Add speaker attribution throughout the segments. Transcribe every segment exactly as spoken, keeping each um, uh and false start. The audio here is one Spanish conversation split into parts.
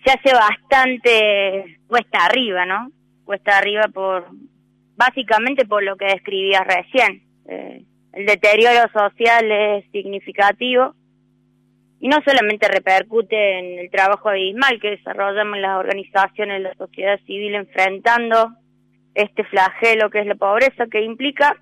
Speaker 1: se hace bastante cuesta arriba, ¿no? Cuesta arriba por, básicamente por lo que describías recién. Eh, el deterioro social es significativo y no solamente repercute en el trabajo abismal que desarrollamos en las organizaciones de la sociedad civil enfrentando este flagelo que es la pobreza, que implica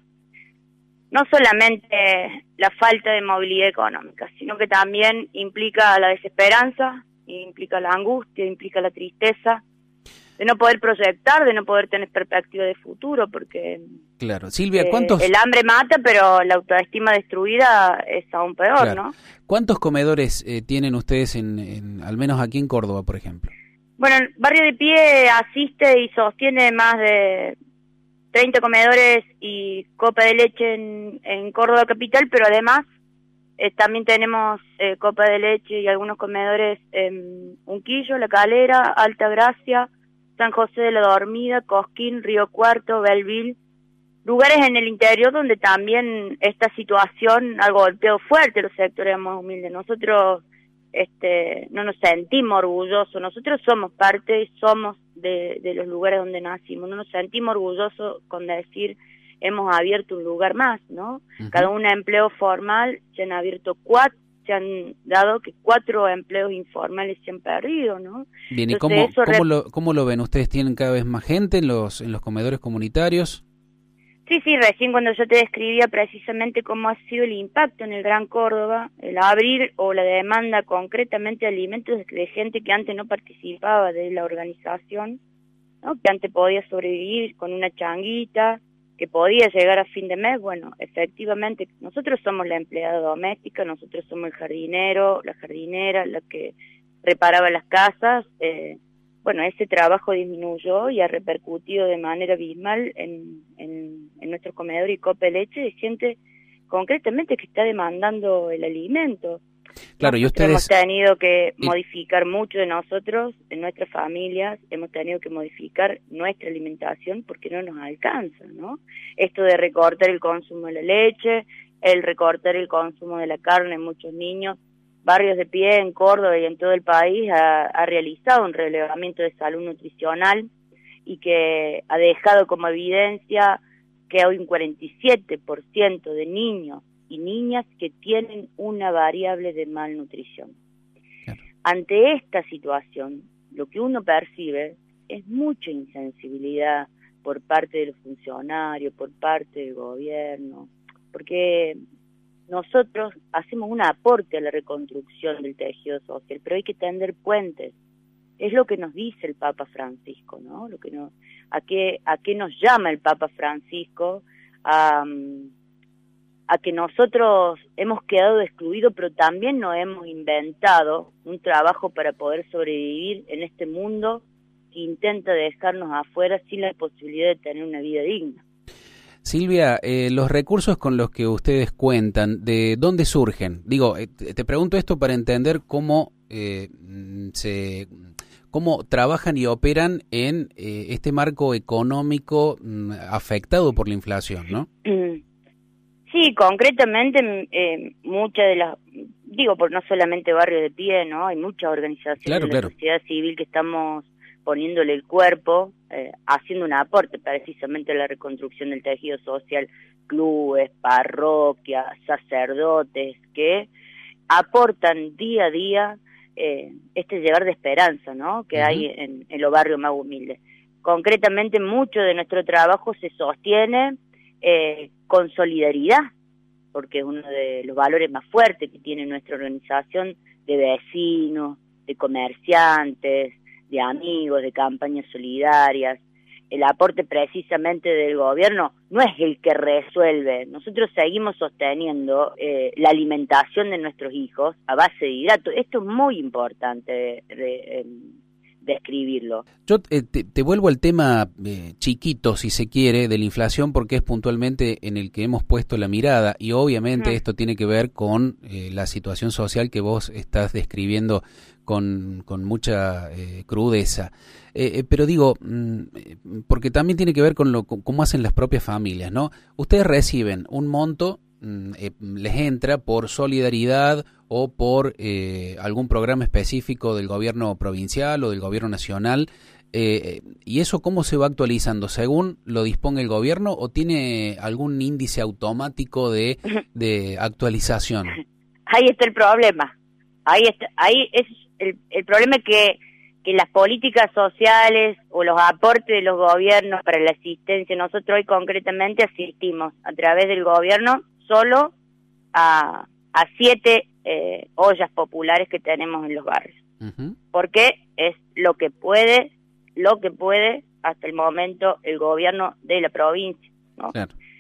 Speaker 1: no solamente la falta de movilidad económica, sino que también implica la desesperanza, implica la angustia, implica la tristeza, de no poder proyectar, de no poder tener perspectiva de futuro, porque
Speaker 2: claro, Silvia,
Speaker 1: eh,
Speaker 2: ¿cuántos...
Speaker 1: el hambre mata, pero la autoestima destruida es aún peor,
Speaker 2: claro.
Speaker 1: ¿no?
Speaker 2: ¿Cuántos comedores eh, tienen ustedes, en, en, al menos aquí en Córdoba, por ejemplo?
Speaker 1: Bueno, el Barrio de Pie asiste y sostiene más de treinta comedores y copa de leche en, en Córdoba capital, pero además eh, también tenemos eh, copa de leche y algunos comedores en Unquillo, La Calera, Alta Gracia, San José de la Dormida, Cosquín, Río Cuarto, Belleville, lugares en el interior donde también esta situación ha golpeado fuerte los sectores más humildes. Nosotros este, no nos sentimos orgullosos, nosotros somos parte, somos de, de los lugares donde nacimos, no nos sentimos orgullosos con decir hemos abierto un lugar más, ¿no? Uh-huh. Cada un empleo formal se han abierto cuatro, se han dado que cuatro empleos informales se han perdido, ¿no?
Speaker 2: Bien, ¿y
Speaker 1: Entonces,
Speaker 2: cómo, cómo,
Speaker 1: rep-
Speaker 2: lo, cómo lo ven? ¿Ustedes tienen cada vez más gente en los en los comedores comunitarios?
Speaker 1: Sí, sí, recién cuando yo te describía precisamente cómo ha sido el impacto en el Gran Córdoba, el abrir o la demanda concretamente de alimentos de gente que antes no participaba de la organización, ¿no? Que antes podía sobrevivir con una changuita, que podía llegar a fin de mes. Bueno, efectivamente, nosotros somos la empleada doméstica, nosotros somos el jardinero, la jardinera, la que reparaba las casas. Eh, bueno, ese trabajo disminuyó y ha repercutido de manera abismal en, en, en nuestros comedores y copa de leche de gente concretamente que está demandando el alimento.
Speaker 2: Claro, y ustedes
Speaker 1: hemos tenido que modificar mucho de nosotros, en nuestras familias, hemos tenido que modificar nuestra alimentación porque no nos alcanza, ¿no? Esto de recortar el consumo de la leche, el recortar el consumo de la carne en muchos niños. Barrios de Pie en Córdoba y en todo el país ha, ha realizado un relevamiento de salud nutricional y que ha dejado como evidencia que hay un cuarenta y siete por ciento de niños y niñas que tienen una variable de malnutrición. Claro. Ante esta situación, lo que uno percibe es mucha insensibilidad por parte de los funcionarios, por parte del gobierno, porque nosotros hacemos un aporte a la reconstrucción del tejido social, pero hay que tender puentes. Es lo que nos dice el Papa Francisco, ¿no? Lo que nos, a qué a qué nos llama el Papa Francisco, a, a que nosotros hemos quedado excluidos, pero también nos hemos inventado un trabajo para poder sobrevivir en este mundo que intenta dejarnos afuera sin la posibilidad de tener una vida digna.
Speaker 2: Silvia, eh, los recursos con los que ustedes cuentan, ¿de dónde surgen? Digo, eh, te pregunto esto para entender cómo eh, se, cómo trabajan y operan en eh, este marco económico mm, afectado por la inflación, ¿no?
Speaker 1: Sí, concretamente eh, muchas de las, digo, por no solamente Barrio de Pie, ¿no? Hay muchas organizaciones
Speaker 2: claro,
Speaker 1: de
Speaker 2: claro.
Speaker 1: la sociedad civil que estamos poniéndole el cuerpo, eh, haciendo un aporte precisamente a la reconstrucción del tejido social, clubes, parroquias, sacerdotes, que aportan día a día eh, este llegar de esperanza, ¿no? Que uh-huh. hay en, en los barrios más humildes. Concretamente, mucho de nuestro trabajo se sostiene eh, con solidaridad, porque es uno de los valores más fuertes que tiene nuestra organización, de vecinos, de comerciantes, de amigos, de campañas solidarias. El aporte precisamente del gobierno no es el que resuelve. Nosotros seguimos sosteniendo eh, la alimentación de nuestros hijos a base de hidratos. Esto es muy importante de, de, de describirlo.
Speaker 2: Yo eh, te, te vuelvo al tema eh, chiquito, si se quiere, de la inflación, porque es puntualmente en el que hemos puesto la mirada, y obviamente uh-huh. esto tiene que ver con eh, la situación social que vos estás describiendo con, con mucha eh, crudeza. Eh, eh, pero digo, mmm, porque también tiene que ver con lo con cómo hacen las propias familias, ¿no? Ustedes reciben un monto eh, les entra por solidaridad o por eh, algún programa específico del gobierno provincial o del gobierno nacional. Eh, ¿Y eso cómo se va actualizando? ¿Según lo disponga el gobierno o tiene algún índice automático de, de actualización?
Speaker 1: Ahí está el problema. Ahí está, ahí es el, el problema que, que las políticas sociales o los aportes de los gobiernos para la asistencia, nosotros hoy concretamente asistimos a través del gobierno solo a, a siete eh, ollas populares que tenemos en los barrios. Uh-huh. Porque es lo que puede, lo que puede hasta el momento el gobierno de la provincia, ¿no? Claro.